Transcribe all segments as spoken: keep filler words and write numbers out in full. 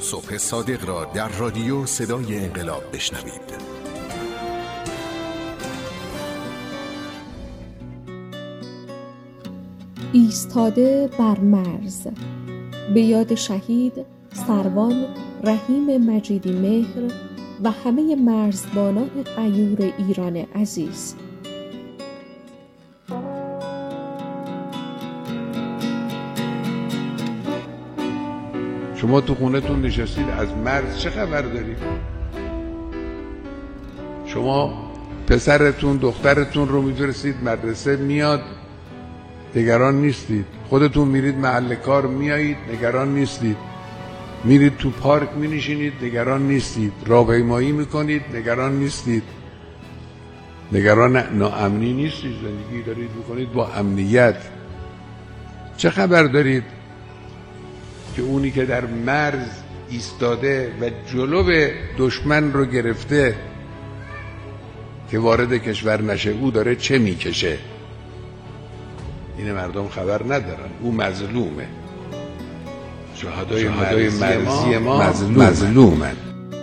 صبح صادق را در رادیو صدای انقلاب بشنوید. ایستاده بر مرز، به یاد شهید سروان رحیم مجیدی مهر و همه مرزبانان غیور ایران عزیز. شما تو خونتون نشستید، از مرز چه خبر دارید؟ شما پسرتون دخترتون رو میفرستید مدرسه، میاد، نگران نیستید. خودتون میرید محل کار، میایید، نگران نیستید. میرید تو پارک مینشینید، نگران نیستید. راهپیمایی میکنید، نگران نیستید. نگران ناامنی نیستید. زندگی دارید میکنید با امنیت. چه خبر دارید که اونی که در مرز ایستاده و جلو دشمن رو گرفته که وارد کشور نشه، او داره چه میکشه؟ این مردم خبر ندارن. او مظلومه. شهدای مرزی ما مظلومن.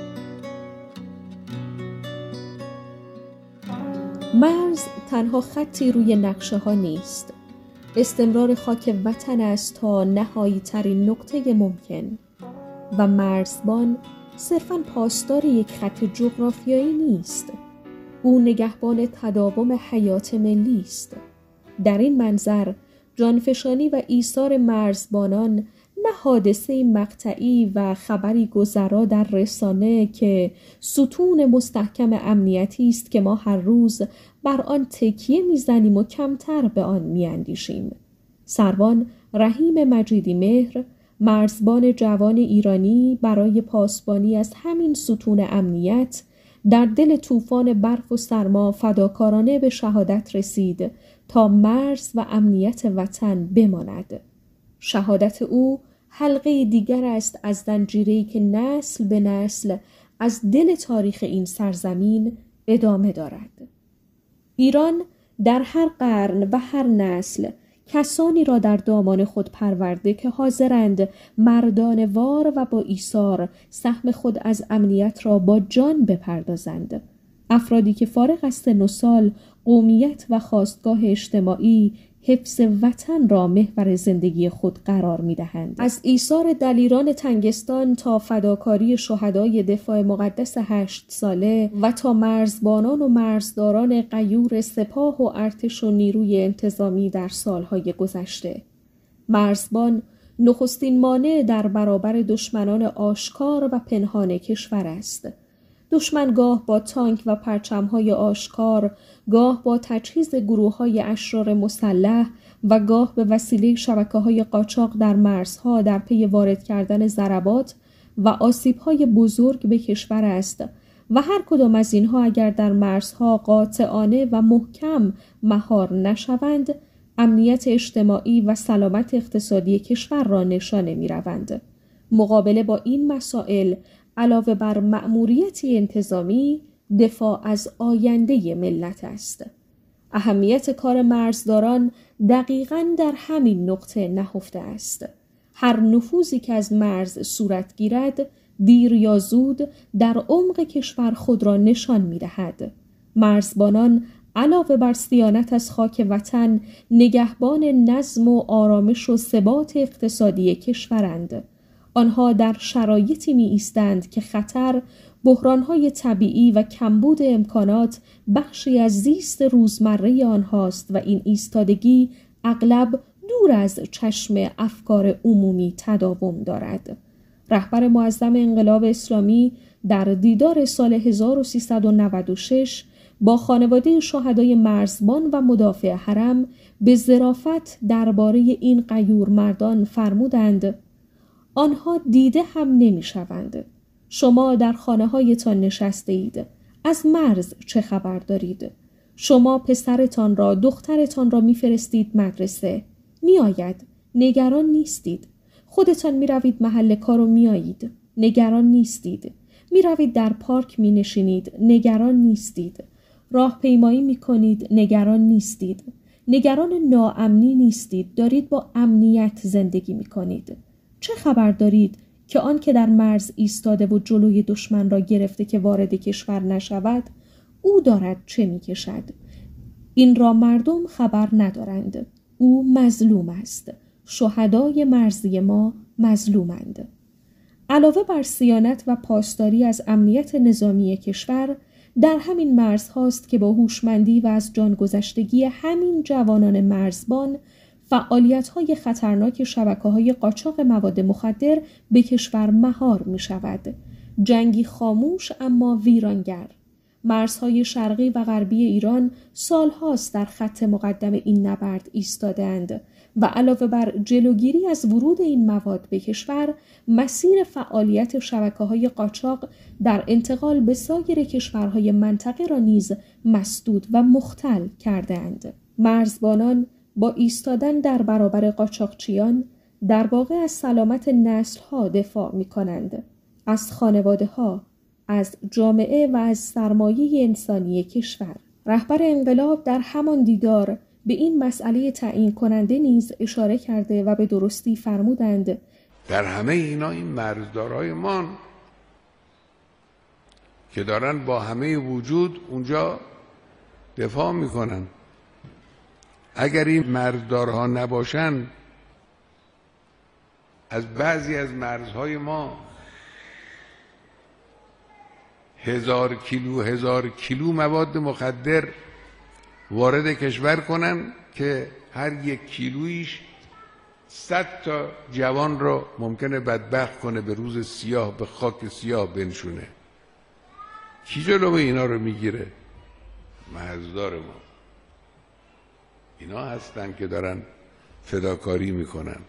مرز تنها خطی روی نقشه ها نیست. استمرار خاک وطن است تا نهایی ترین نقطه ممکن و مرزبان صرفاً پاسدار یک خط جغرافیایی نیست. او نگهبان تداوم حیات ملی است. در این منظر جانفشانی و ایثار مرزبانان نه حادثه مقطعی و خبری گذرا در رسانه که ستون مستحکم امنیتی است که ما هر روز بر آن تکیه میزنیم و کمتر به آن میاندیشیم. سروان رحیم مجیدی مهر، مرزبان جوان ایرانی، برای پاسبانی از همین ستون امنیت در دل طوفان برف و سرما فداکارانه به شهادت رسید تا مرز و امنیت وطن بماند. شهادت او حلقه دیگر است از زنجیره‌ای که نسل به نسل از دل تاریخ این سرزمین ادامه دارد. ایران در هر قرن و هر نسل کسانی را در دامان خود پرورده که حاضرند مردانه‌وار و با ایثار سهم خود از امنیت را با جان بپردازند. افرادی که فارغ از سن و سال، قومیت و خاستگاه اجتماعی حفظ وطن را محور زندگی خود قرار می‌دهند. از ایثار دلیران تنگستان تا فداکاری شهدای دفاع مقدس هشت ساله و تا مرزبانان و مرزداران غیور سپاه و ارتش و نیروی انتظامی در سالهای گذشته. مرزبان نخستین مانع در برابر دشمنان آشکار و پنهان کشور است. دشمن گاه با تانک و پرچم‌های آشکار، گاه با تجهیز گروه‌های اشرار مسلح و گاه به وسیله شبکه‌های قاچاق در مرزها در پی وارد کردن ضربات و آسیب‌های بزرگ به کشور است و هر کدام از اینها اگر در مرزها قاطعانه و محکم مهار نشوند، امنیت اجتماعی و سلامت اقتصادی کشور را نشانه می‌روند. مقابله با این مسائل علاوه بر مأموریتی انتظامی، دفاع از آینده ملت است. اهمیت کار مرزداران دقیقاً در همین نقطه نهفته است. هر نفوذی که از مرز صورت گیرد، دیر یا زود در عمق کشور خود را نشان می‌دهد. مرزبانان علاوه بر صیانت از خاک وطن، نگهبان نظم و آرامش و ثبات اقتصادی کشورند. آنها در شرایطی می ایستند که خطر، بحرانهای طبیعی و کمبود امکانات بخشی از زیست روزمره آنهاست و این ایستادگی اغلب دور از چشم افکار عمومی تداوم دارد. رهبر معظم انقلاب اسلامی در دیدار سال هزار و سیصد و نود و شش با خانواده شهدای مرزبان و مدافع حرم به ظرافت درباره این غیور مردان فرمودند: آنها دیده هم نمی شوند. شما در خانه هایتان نشسته اید. از مرز چه خبر دارید؟ شما پسرتان را، دخترتان را می فرستید مدرسه. می آید. نگران نیستید. خودتان می روید محل کار و می آیید. نگران نیستید. می روید در پارک می نشینید. نگران نیستید. راه پیمایی می کنید. نگران نیستید. نگران ناامنی نیستید. دارید با امنیت زندگی می کنید. چه خبر دارید که آن که در مرز ایستاده و جلوی دشمن را گرفته که وارد کشور نشود، او دارد چه می‌کشد. این را مردم خبر ندارند. او مظلوم است. شهدای مرزی ما مظلومند. علاوه بر صیانت و پاسداری از امنیت نظامی کشور، در همین مرزهاست که با هوشمندی و از جانگذشتگی همین جوانان مرزبان فعالیت‌های خطرناک شبکه‌های قاچاق مواد مخدر به کشور مهار می‌شود. جنگی خاموش اما ویرانگر. مرزهای شرقی و غربی ایران سالهاست در خط مقدم این نبرد ایستاده‌اند و علاوه بر جلوگیری از ورود این مواد به کشور، مسیر فعالیت شبکه‌های قاچاق در انتقال به سایر کشورهای منطقه را نیز مسدود و مختل کرده‌اند. مرزبانان با ایستادن در برابر قاچاقچیان در واقع از سلامت نسل‌ها دفاع می‌کنند، از خانواده‌ها، از جامعه و از سرمایه انسانی کشور. رهبر انقلاب در همان دیدار به این مسئله تعیین کننده نیز اشاره کرده و به درستی فرمودند در همه اینا این مرزدارای ما که دارن با همه وجود اونجا دفاع میکنن. اگر این مرزدارها نباشن، از بعضی از مرزهای ما هزار کیلو هزار کیلو مواد مخدر وارد کشور کنن که هر یک کیلویش صد تا جوان رو ممکنه بدبخت کنه، به روز سیاه به خاک سیاه بنشونه. کی جلو اینا رو میگیره؟ مرزدار ما. اینا هستن که دارن فداکاری میکنن.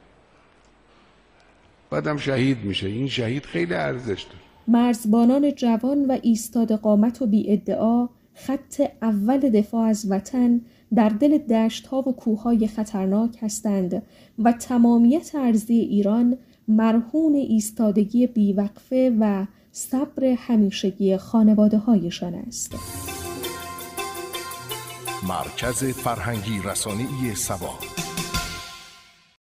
بعدم شهید میشه. این شهید خیلی ارزش داره. مرزبانان جوان و ایستاد قامت و بی ادعا خط اول دفاع از وطن در دل دشت‌ها و کوه‌های خطرناک هستند و تمامیت ارضی ایران مرهون ایستادگی بیوقفه و صبر همیشگی خانواده‌هایشان است. مرکز فرهنگی رسانه‌ای سبا.